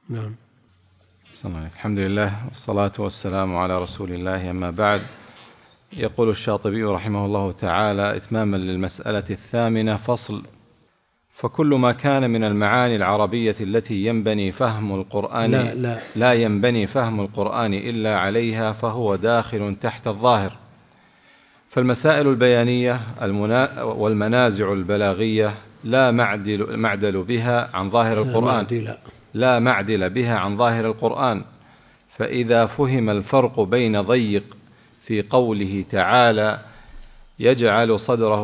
نعم. الحمد لله والصلاة والسلام على رسول الله، أما بعد. يقول الشاطبي رحمه الله تعالى إتماما للمسألة الثامنة: فصل. فكل ما كان من المعاني العربية التي ينبني فهم القرآن لا ينبني فهم القرآن إلا عليها فهو داخل تحت الظاهر. فالمسائل البيانية والمنازع البلاغية لا معدل بها عن ظاهر القرآن، لا معدل بها عن ظاهر القرآن. فإذا فهم الفرق بين ضيق في قوله تعالى يجعل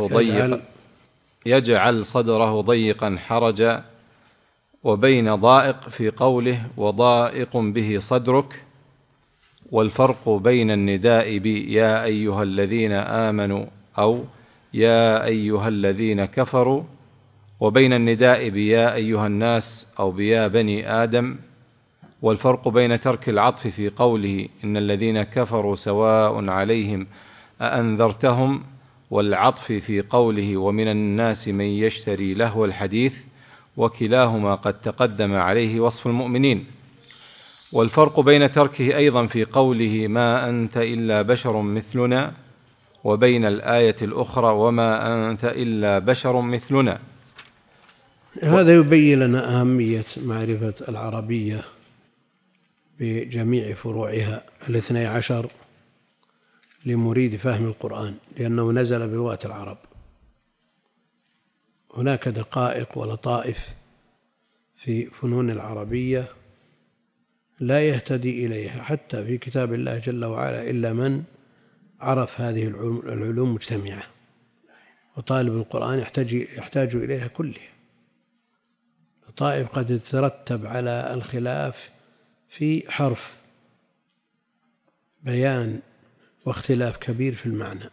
صدره ضيقا حرجا، وبين ضائق في قوله وضائق به صدرك، والفرق بين النداء يا أيها الذين آمنوا أو يا أيها الذين كفروا، وبين النداء بيا أيها الناس أو بيا بني آدم، والفرق بين ترك العطف في قوله إن الذين كفروا سواء عليهم أأنذرتهم، والعطف في قوله ومن الناس من يشتري لهو الحديث، وكلاهما قد تقدم عليه وصف المؤمنين. والفرق بين تركه أيضا في قوله ما أنت إلا بشر مثلنا، وبين الآية الأخرى وما أنت إلا بشر مثلنا. هذا يبين لنا أهمية معرفة العربية بجميع فروعها 12 لمريد فهم القرآن، لأنه نزل بلغة العرب. هناك دقائق ولطائف في فنون العربية لا يهتدي إليها حتى في كتاب الله جل وعلا إلا من عرف هذه العلوم مجتمعة، وطالب القرآن يحتاج إليها كلها. لطائف قد تترتب على الخلاف في حرف بيان واختلاف كبير في المعنى.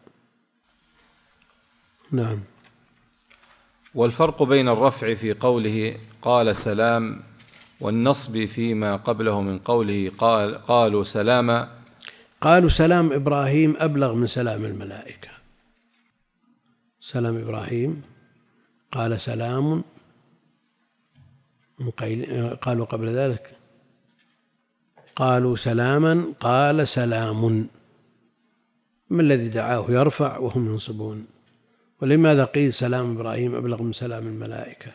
نعم. والفرق بين الرفع في قوله قال سلام والنصب فيما قبله من قوله قالوا سلاما. قالوا سلام إبراهيم أبلغ من سلام الملائكة. سلام إبراهيم قال سلام، قالوا قبل ذلك قالوا سلاما قال سلام. ما الذي دعاه يرفع وهم ينصبون؟ ولماذا قيل سلام إبراهيم أبلغ من سلام الملائكة؟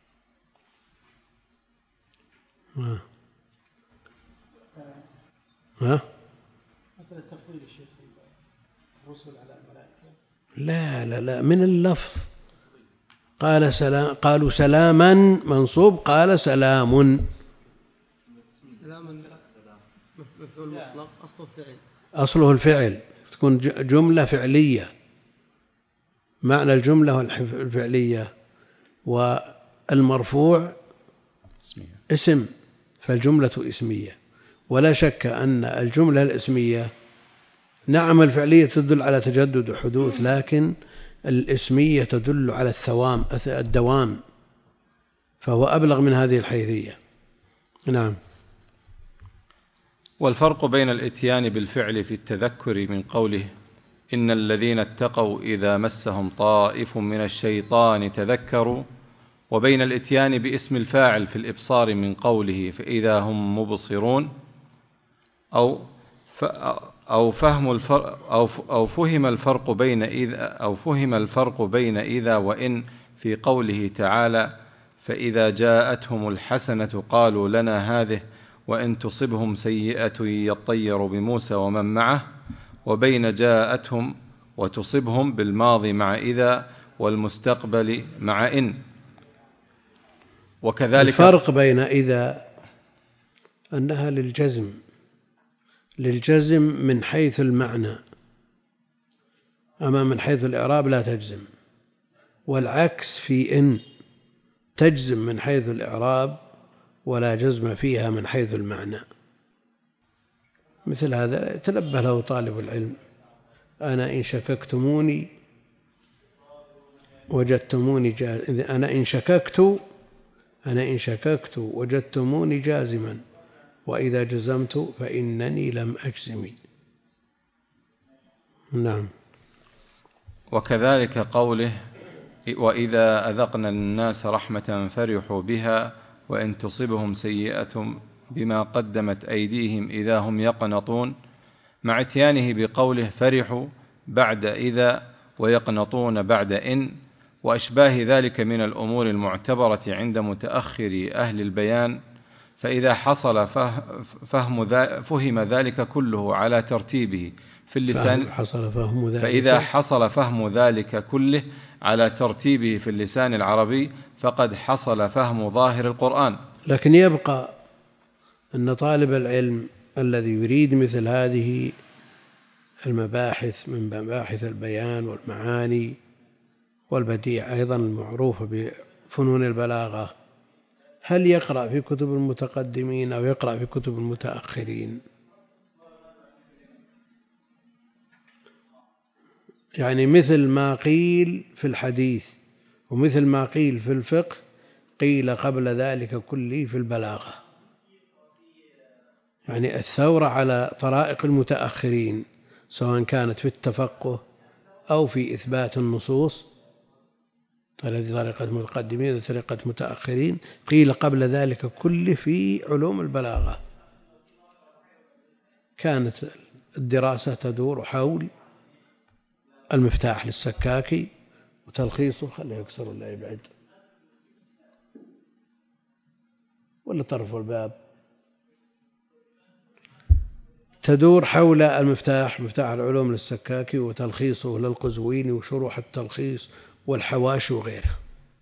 مسألة تفضيل الشيخ الرسل على الملائكة. لا من اللفظ. قالوا سلاما منصوب، قال سلام. سلاما مفعول مطلق أصله الفعل، تكون جملة فعلية. معنى الجملة الفعلية، والمرفوع اسم، فالجملة اسمية. ولا شك أن الجملة الاسمية نعم الفعلية تدل على تجدد وحدوث، لكن الاسمية تدل على الدوام، فهو أبلغ من هذه الحيثية. نعم. والفرق بين الإتيان بالفعل في التذكر من قوله إن الذين اتقوا إذا مسهم طائف من الشيطان تذكروا، وبين الإتيان باسم الفاعل في الإبصار من قوله فإذا هم مبصرون، أو فهم الفرق بين إذا وإن في قوله تعالى فإذا جاءتهم الحسنة قالوا لنا هذه وإن تصبهم سيئة يطيروا بموسى ومن معه، وبين جاءتهم وتصبهم بالماضي مع إذا والمستقبل مع إن. وكذلك الفرق بين إذا أنها للجزم من حيث المعنى، أما من حيث الإعراب لا تجزم، والعكس في إن تجزم من حيث الإعراب ولا جزم فيها من حيث المعنى. مثل هذا تنبه له طالب العلم: أنا إن شككتموني وجدتموني جازما، أنا إن شككت وجدتموني جازما، وإذا جزمت فإنني لم أجزم. نعم. وكذلك قوله وإذا أذقنا الناس رحمة فرحوا بها وإن تصبهم سيئة بما قدمت أيديهم إذا هم يقنطون، مع اتيانه بقوله فرحوا بعد إذا ويقنطون بعد إن، وأشباه ذلك من الأمور المعتبرة عند متأخر أهل البيان. فإذا حصل فهم ذلك كله على ترتيبه في اللسان، فإذا حصل فهم ذلك كله على ترتيبه في اللسان العربي فقد حصل فهم ظاهر القرآن. لكن يبقى أن طالب العلم الذي يريد مثل هذه المباحث من مباحث البيان والمعاني والبديع أيضا المعروفة بفنون البلاغة، هل يقرأ في كتب المتقدمين أو يقرأ في كتب المتأخرين؟ يعني مثل ما قيل في الحديث ومثل ما قيل في الفقه قيل قبل ذلك كله في البلاغة. يعني الثورة على طرائق المتأخرين سواء كانت في التفقه أو في إثبات النصوص، طريقة المتقدمين وطريقة المتأخرين، قيل قبل ذلك كله في علوم البلاغة. كانت الدراسة تدور حول المفتاح للسكاكي وتلخيصه، خليه يكسر ولا يبعد ولا طرف الباب، تدور حول المفتاح، مفتاح العلوم للسكاكي وتلخيصه للقزويني وشروح التلخيص والحواشي وغيره.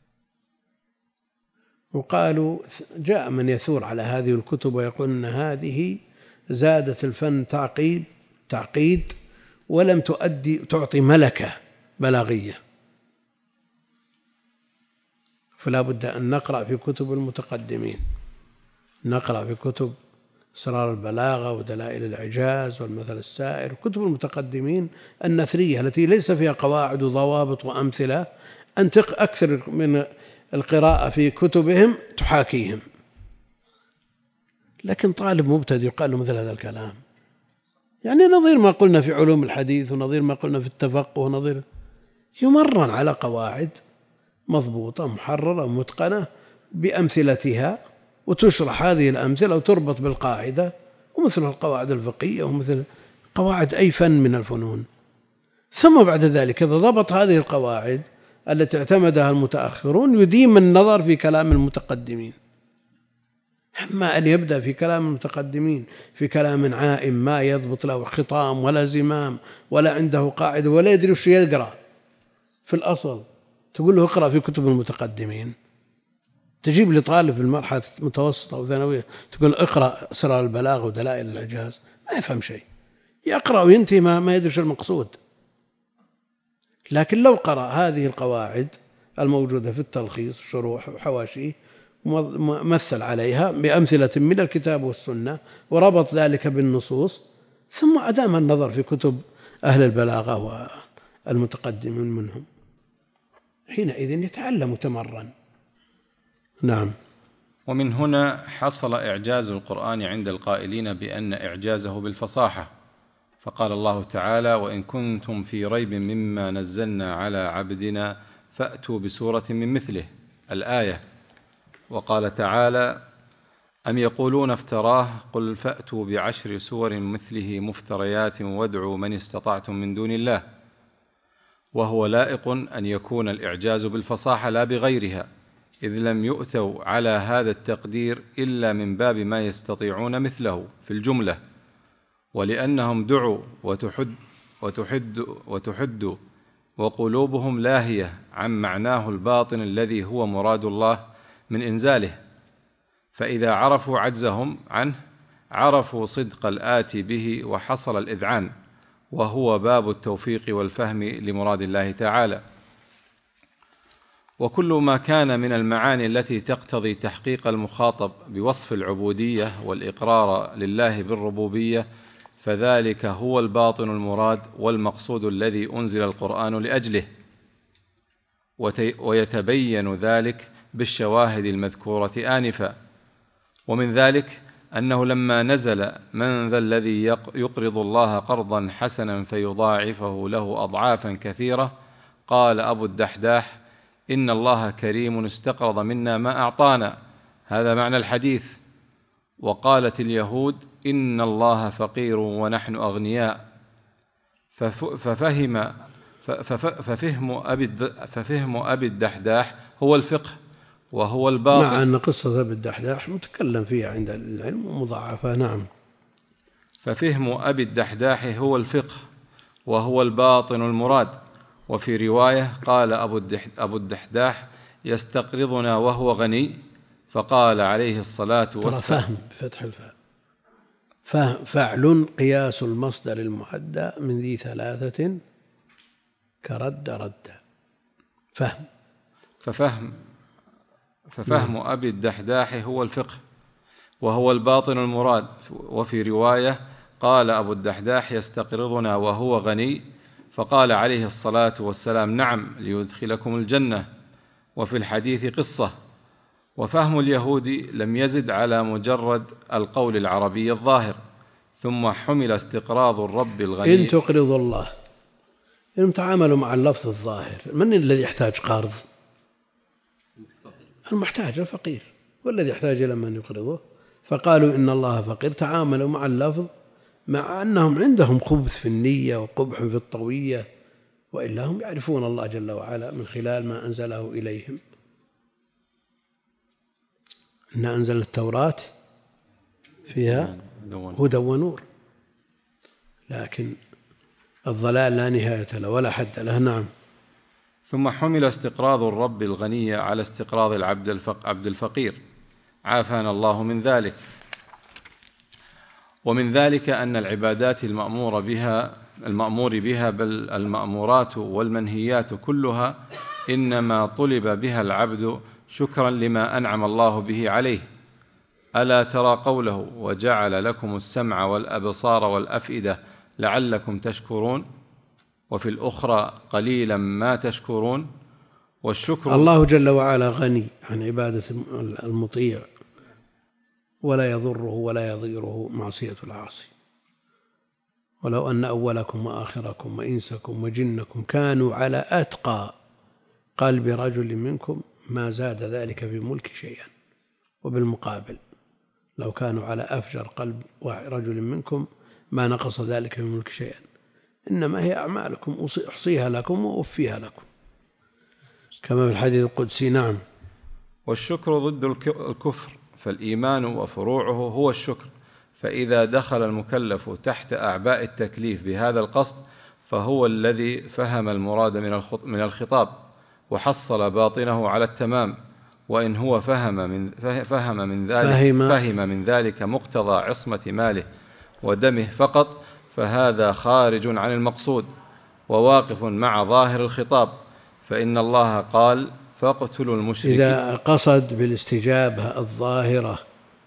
وقالوا جاء من يثور على هذه الكتب ويقول أن هذه زادت الفن تعقيد ولم تعطي ملكة بلاغية، فلا بد أن نقرأ في كتب المتقدمين، نقرأ في كتب أسرار البلاغة ودلائل الإعجاز والمثل السائر، كتب المتقدمين النثرية التي ليس فيها قواعد وضوابط وأمثلة، أن أكثر من القراءة في كتبهم تحاكيهم. لكن طالب مبتدئ يقال له مثل هذا الكلام، يعني نظير ما قلنا في علوم الحديث ونظير ما قلنا في التفقه ونظير، يمرن على قواعد مضبوطة محررة متقنة بأمثلتها، وتشرح هذه الأمثلة وتربط بالقاعدة، ومثل القواعد الفقهية ومثل قواعد أي فن من الفنون. ثم بعد ذلك إذا ضبط هذه القواعد التي اعتمدها المتأخرون يديم النظر في كلام المتقدمين. أما أن يبدأ في كلام المتقدمين في كلام عائم ما يضبط له خطام ولا زمام ولا عنده قاعدة ولا يدري وش يقرأ في الأصل، تقول له اقرأ في كتب المتقدمين. تجيب لطالب في المرحلة المتوسطة أو ثانوية تقول اقرأ أسرار البلاغة ودلائل الإعجاز، ما يفهم شيء، يقرأ وينتهي ما يدري المقصود. لكن لو قرأ هذه القواعد الموجودة في التلخيص شروح وحواشيه مثل عليها بأمثلة من الكتاب والسنة وربط ذلك بالنصوص، ثم أدام النظر في كتب أهل البلاغة والمتقدمين منهم، حينئذ يتعلم وتمرن. نعم. ومن هنا حصل إعجاز القرآن عند القائلين بأن إعجازه بالفصاحة، فقال الله تعالى وإن كنتم في ريب مما نزلنا على عبدنا فأتوا بسورة من مثله الآية. وقال تعالى أم يقولون افتراه قل فأتوا بعشر سور مثله مفتريات وادعوا من استطعتم من دون الله. وهو لائق أن يكون الإعجاز بالفصاحة لا بغيرها، إذ لم يؤتوا على هذا التقدير إلا من باب ما يستطيعون مثله في الجملة، ولأنهم دعوا وتحد وقلوبهم لاهية عن معناه الباطن الذي هو مراد الله من إنزاله، فإذا عرفوا عجزهم عنه عرفوا صدق الآتي به وحصل الإذعان، وهو باب التوفيق والفهم لمراد الله تعالى. وكل ما كان من المعاني التي تقتضي تحقيق المخاطب بوصف العبودية والإقرار لله بالربوبية فذلك هو الباطن المراد والمقصود الذي أنزل القرآن لأجله، ويتبين ذلك بالشواهد المذكورة آنفا. ومن ذلك أنه لما نزل من ذا الذي يقرض الله قرضا حسنا فيضاعفه له أضعافا كثيرة، قال أبو الدحداح إن الله كريم استقرض منا ما أعطانا، هذا معنى الحديث. وقالت اليهود إن الله فقير ونحن أغنياء. ففهم أبي الدحداح هو الفقه وهو الباطل، مع أن قصة أبي الدحداح متكلم فيها عند العلم ومضاعفة. نعم. ففهم أبي الدحداح هو الفقه وهو الباطن المراد. وفي رواية قال أبو الدحداح يستقرضنا وهو غني، فقال عليه الصلاة والسلام فهم بفتح الفاء، فعل قياس المصدر المعدى من ذي ثلاثة كرد رد. ففهم أبي الدحداح هو الفقه وهو الباطن المراد. وفي رواية قال أبو الدحداح يستقرضنا وهو غني، فقال عليه الصلاة والسلام نعم ليدخلكم الجنة. وفي الحديث قصة. وفهم اليهود لم يزد على مجرد القول العربي الظاهر، ثم حمل استقراض الرب الغني. إن تقرض الله، إنهم تعاملوا مع اللفظ الظاهر. من الذي يحتاج قرض؟ المحتاج الفقير، والذي يحتاج إلى من يقرضه. فقالوا إن الله فقير، تعاملوا مع اللفظ، مع أنهم عندهم خبث في النية وقبح في الطوية، وإلا هم يعرفون الله جل وعلا من خلال ما أنزله إليهم. إن أنزل التوراة فيها هدى ونور، لكن الضلال لا نهاية له ولا حد له. نعم. ثم حمل استقراض الرب الغني على استقراض عبد الفقير، عافانا الله من ذلك. ومن ذلك أن العبادات المأمور بها بل المأمورات والمنهيات كلها إنما طلب بها العبد شكرا لما أنعم الله به عليه. ألا ترى قوله وجعل لكم السمع والأبصار والأفئدة لعلكم تشكرون، وفي الأخرى قليلا ما تشكرون. والشكر الله جل وعلا غني عن عبادة المطيع، ولا يضره ولا يضيره معصية العاصي. ولو أن أولكم وآخركم وإنسكم وجنكم كانوا على أتقى قلب رجل منكم ما زاد ذلك في ملك شيئا. وبالمقابل لو كانوا على أفجر قلب رجل منكم ما نقص ذلك في ملك شيئا. إنما هي أعمالكم أحصيها لكم وأوفيها لكم، كما في الحديث القدسي. نعم. والشكر ضد الكفر، فالإيمان وفروعه هو الشكر. فإذا دخل المكلف تحت أعباء التكليف بهذا القصد فهو الذي فهم المراد من الخطاب وحصل باطنه على التمام. وإن هو فهم من ذلك مقتضى عصمة ماله ودمه فقط، فهذا خارج عن المقصود وواقف مع ظاهر الخطاب. فإن الله قال فاقتلوا المشركين. إذا قصد بالاستجابة الظاهرة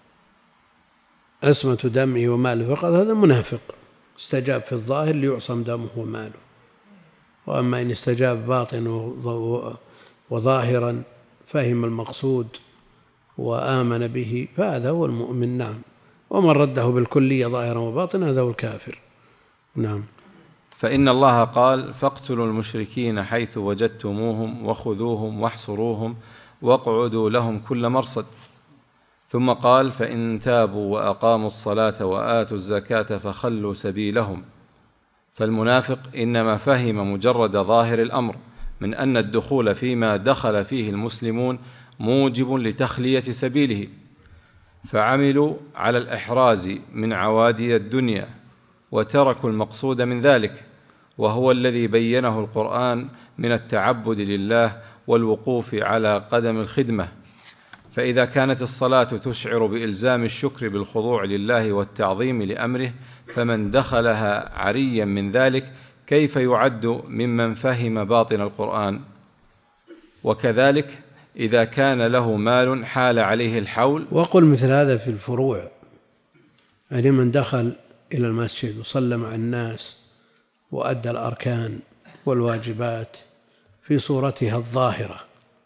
عصمة دمه وماله فقط، هذا منافق. استجاب في الظاهر ليعصم دمه وماله. وأما إن استجاب باطن وظاهرا فهم المقصود وآمن به فهذا هو المؤمن. نعم. ومن رده بالكلية ظاهرا وباطنا هذا هو الكافر. نعم. فإن الله قال فاقتلوا المشركين حيث وجدتموهم وخذوهم واحصروهم واقعدوا لهم كل مرصد. ثم قال فإن تابوا وأقاموا الصلاة وآتوا الزكاة فخلوا سبيلهم. فالمنافق إنما فهم مجرد ظاهر الأمر من أن الدخول فيما دخل فيه المسلمون موجب لتخلية سبيله، فعملوا على الإحراز من عوادي الدنيا وتركوا المقصود من ذلك، وهو الذي بينه القرآن من التعبد لله والوقوف على قدم الخدمة. فإذا كانت الصلاة تشعر بإلزام الشكر بالخضوع لله والتعظيم لأمره، فمن دخلها عريا من ذلك كيف يعد ممن فهم باطن القرآن؟ وكذلك إذا كان له مال حال عليه الحول. وقل مثل هذا في الفروع، يعني من دخل إلى المسجد وصلى مع الناس وأدى الأركان والواجبات في صورتها الظاهرة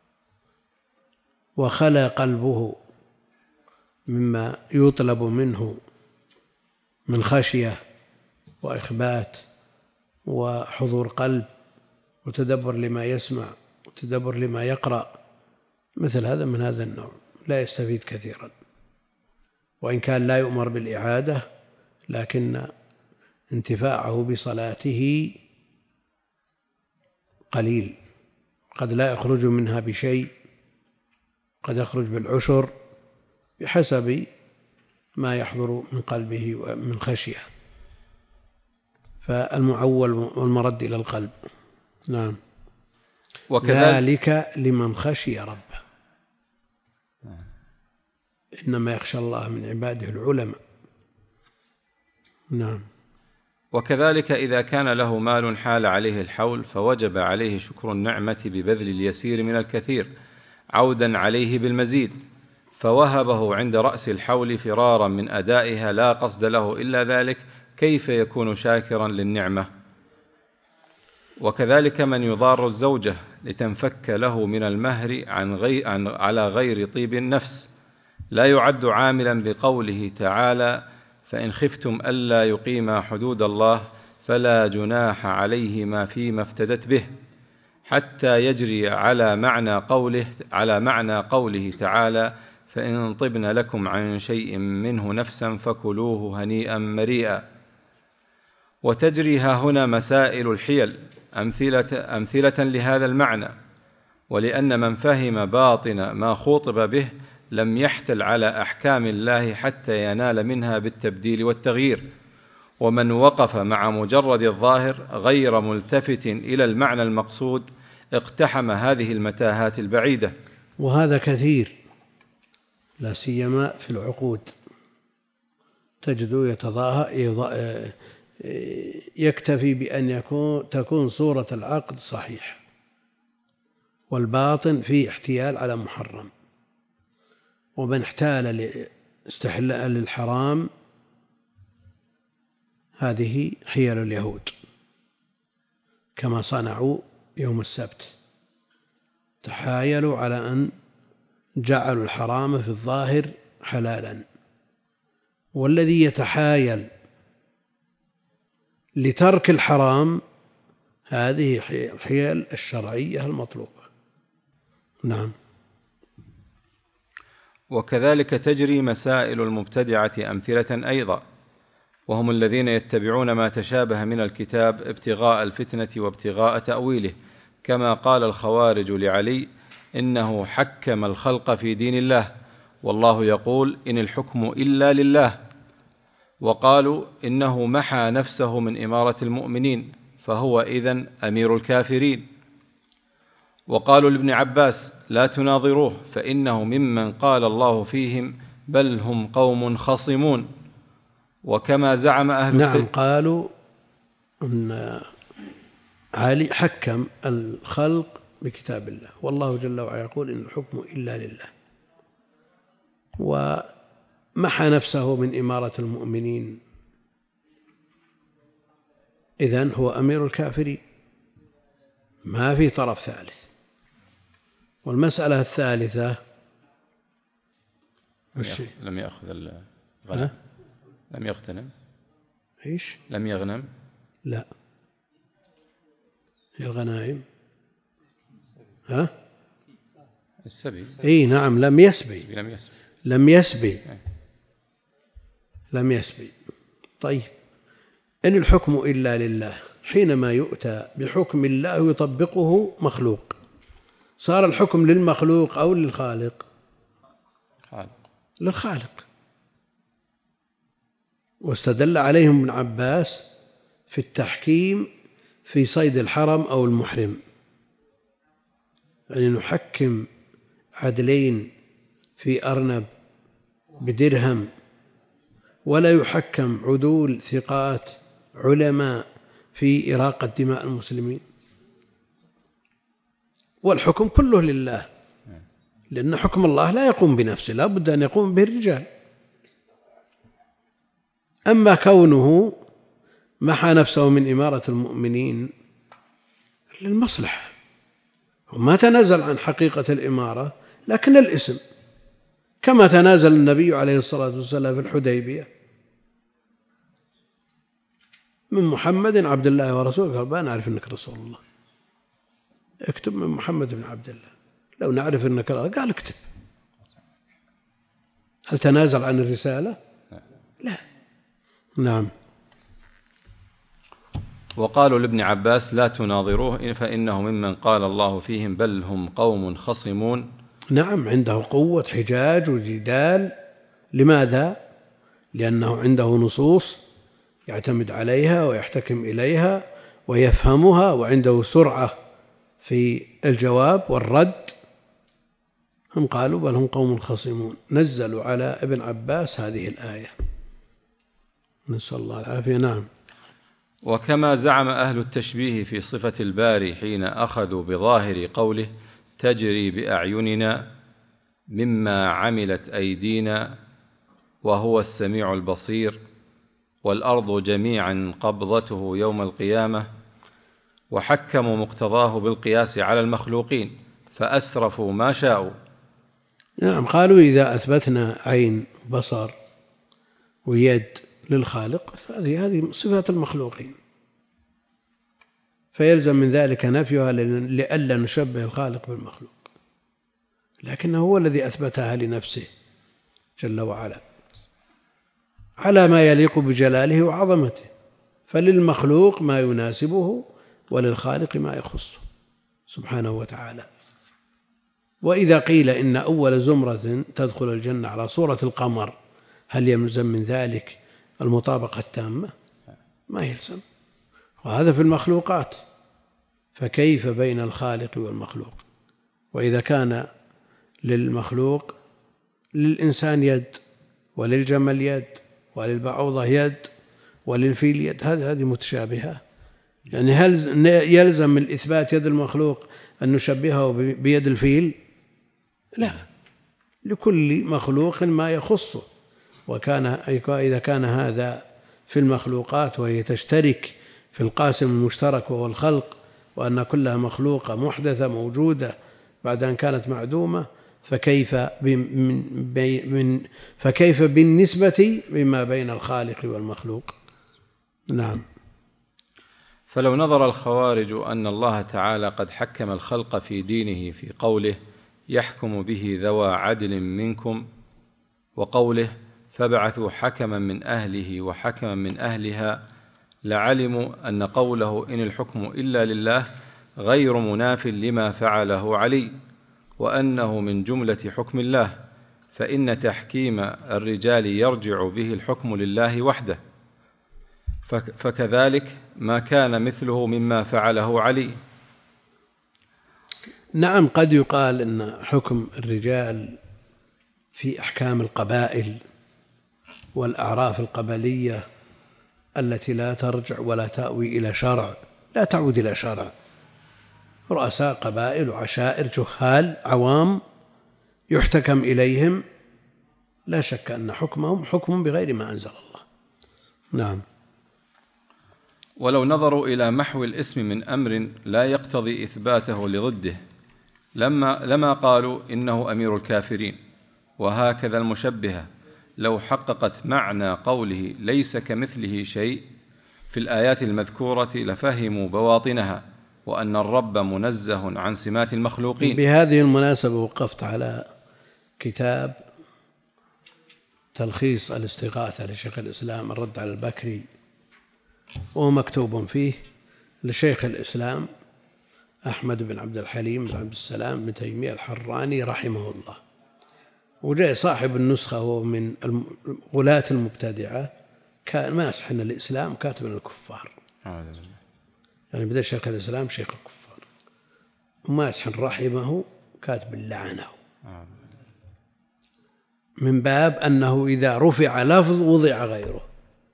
وخلى قلبه مما يطلب منه من خشية وإخبات وحضور قلب وتدبر لما يسمع وتدبر لما يقرأ، مثل هذا من هذا النوع لا يستفيد كثيرا. وإن كان لا يؤمر بالإعادة، لكن انتفاعه بصلاته قليل، قد لا يخرج منها بشيء، قد يخرج بالعشر بحسب ما يحضر من قلبه ومن خشية. فالمعول والمرد إلى القلب. نعم. ذلك لمن خشي ربه، إنما يخشى الله من عباده العلماء. نعم. وكذلك إذا كان له مال حال عليه الحول فوجب عليه شكر النعمة ببذل اليسير من الكثير عودا عليه بالمزيد، فوهبه عند رأس الحول فرارا من أدائها لا قصد له إلا ذلك، كيف يكون شاكرا للنعمة؟ وكذلك من يضار الزوجة لتنفك له من المهر على غير طيب النفس لا يعد عاملا بقوله تعالى: فإن خفتم ألا يقيما حدود الله فلا جناح عليهما فيما افتدت به، حتى يجري على معنى قوله تعالى: فإن طبن لكم عن شيء منه نفسا فكلوه هنيئا مريئا. وتجري هنا مسائل الحيل أمثلة لهذا المعنى، ولأن من فهم باطن ما خوطب به لم يحتل على أحكام الله حتى ينال منها بالتبديل والتغيير، ومن وقف مع مجرد الظاهر غير ملتفت إلى المعنى المقصود اقتحم هذه المتاهات البعيدة. وهذا كثير، لا سيما في العقود، تجد يكتفي بأن تكون صورة العقد صحيح والباطن فيه احتيال على محرم، ومن احتال استحلال للحرام هذه حيل اليهود كما صنعوا يوم السبت، تحايلوا على أن جعلوا الحرام في الظاهر حلالا، والذي يتحايل لترك الحرام هذه الحيل الشرعية المطلوبة. نعم. وكذلك تجري مسائل المبتدعة أمثلة أيضا، وهم الذين يتبعون ما تشابه من الكتاب ابتغاء الفتنة وابتغاء تأويله، كما قال الخوارج لعلي: إنه حكم الخلق في دين الله، والله يقول: إن الحكم إلا لله. وقالوا إنه محى نفسه من إمارة المؤمنين، فهو إذن أمير الكافرين. وقالوا لابن عباس: لا تناظروه فإنه ممن قال الله فيهم بل هم قوم خصمون. وكما زعم أهل نعم، قالوا أن علي حكم الخلق بكتاب الله، والله جل وعلا يقول: إن الحكم إلا لله، ومحى نفسه من إمارة المؤمنين، إذن هو أمير الكافرين، ما في طرف ثالث. والمسألة الثالثة لم يأخذ الغنم، لم يغتنم، إيش؟ لم يغنم، لا، هي الغنائم، السبي. إيه نعم، لم يسبي. طيب، إن الحكم إلا لله، حينما يؤتى بحكم الله يطبقه مخلوق، صار الحكم للمخلوق أو للخالق؟ للخالق. واستدل عليهم ابن عباس في التحكيم في صيد الحرم أو المحرم، يعني نحكم عدلين في أرنب بدرهم، ولا يحكم عدول ثقات علماء في إراقة دماء المسلمين، والحكم كله لله، لأن حكم الله لا يقوم بنفسه، لا بد أن يقوم به الرجال. أما كونه محى نفسه من إمارة المؤمنين للمصلحة، وما تنازل عن حقيقة الإمارة لكن الاسم، كما تنازل النبي عليه الصلاة والسلام في الحديبية: من محمد عبد الله ورسوله. قال: ما نعرف أنك رسول الله، اكتب من محمد بن عبد الله. لو نعرف أنك، قال: اكتب. هل تنازل عن الرسالة؟ لا. نعم. وقالوا لابن عباس لا تناظروه فإنه ممن قال الله فيهم بل هم قوم خصمون. نعم، عنده قوة حجاج وجدال. لماذا؟ لأنه عنده نصوص يعتمد عليها ويحتكم إليها ويفهمها، وعنده سرعة في الجواب والرد. هم قالوا بل هم قوم خصمون، نزلوا على ابن عباس هذه الآية، نسأل الله العافية. نعم. وكما زعم أهل التشبيه في صفة الباري حين أخذوا بظاهر قوله تجري بأعيننا مما عملت أيدينا وهو السميع البصير والأرض جميعا قبضته يوم القيامة، وحكموا مقتضاه بالقياس على المخلوقين فأسرفوا ما شاءوا. نعم، قالوا إذا أثبتنا عين بصر ويد للخالق فهذه صفات المخلوقين، فيلزم من ذلك نفيها لئلا نشبه الخالق بالمخلوق، لكنه هو الذي أثبتها لنفسه جل وعلا على ما يليق بجلاله وعظمته، فللمخلوق ما يناسبه وللخالق ما يخصه سبحانه وتعالى. وإذا قيل إن أول زمرة تدخل الجنة على صورة القمر هل يلزم من ذلك المطابقة التامة؟ ما يلزم، وهذا في المخلوقات، فكيف بين الخالق والمخلوق؟ وإذا كان للمخلوق للإنسان يد وللجمل يد وللبعوضة يد وللفيل يد، هذه متشابهة. يعني هل يلزم الإثبات يد المخلوق أن نشبهه بيد الفيل؟ لا، لكل مخلوق ما يخصه. إذا كان هذا في المخلوقات وهي تشترك في القاسم المشترك وهو الخلق، وأن كلها مخلوقة محدثة موجودة بعد أن كانت معدومة، فكيف بالنسبة بما بين الخالق والمخلوق؟ نعم. فلو نظر الخوارج أن الله تعالى قد حكم الخلق في دينه في قوله يحكم به ذوى عدل منكم، وقوله فابعثوا حكما من أهله وحكما من أهلها، لعلموا أن قوله إن الحكم إلا لله غير مناف لما فعله علي، وأنه من جملة حكم الله، فإن تحكيم الرجال يرجع به الحكم لله وحده، فكذلك ما كان مثله مما فعله علي. نعم، قد يقال إن حكم الرجال في أحكام القبائل والأعراف القبلية التي لا ترجع ولا تأوي إلى شرع، لا تعود إلى شرع، رؤساء قبائل وعشائر جهال عوام يحتكم إليهم، لا شك أن حكمهم حكم بغير ما أنزل الله. نعم. ولو نظروا إلى محو الاسم من أمر لا يقتضي إثباته لضده لما قالوا إنه أمير الكافرين. وهكذا المشبهة لو حققت معنى قوله ليس كمثله شيء في الآيات المذكورة لفهموا بواطنها، وأن الرب منزه عن سمات المخلوقين. بهذه المناسبة وقفت على كتاب تلخيص الاستغاثة لشيخ الإسلام الرد على البكري، وهو مكتوب فيه لشيخ الإسلام أحمد بن عبد الحليم بن عبد السلام بن تيمية الحراني رحمه الله، وجاء صاحب النسخة هو من غلاة المبتدعة، كان ماسح أن الإسلام كاتب الكفار، يعني بدأ شيخ الإسلام شيخ الكفار، وماسح رحمه كاتب اللعنة، من باب أنه إذا رفع لفظ وضع غيره،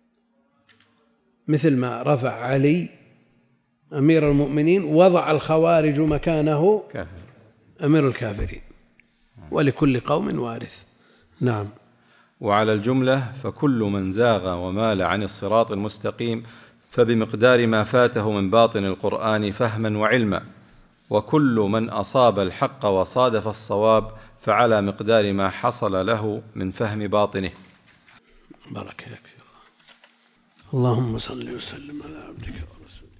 مثل ما رفع علي أمير المؤمنين وضع الخوارج مكانه أمير الكافرين، ولكل قوم وارث. نعم. وعلى الجملة فكل من زاغ ومال عن الصراط المستقيم فبمقدار ما فاته من باطن القرآن فهما وعلما، وكل من أصاب الحق وصادف الصواب فعلى مقدار ما حصل له من فهم باطنه. بارك فيك. اللهم صل وسلم على عبدك ورسولك.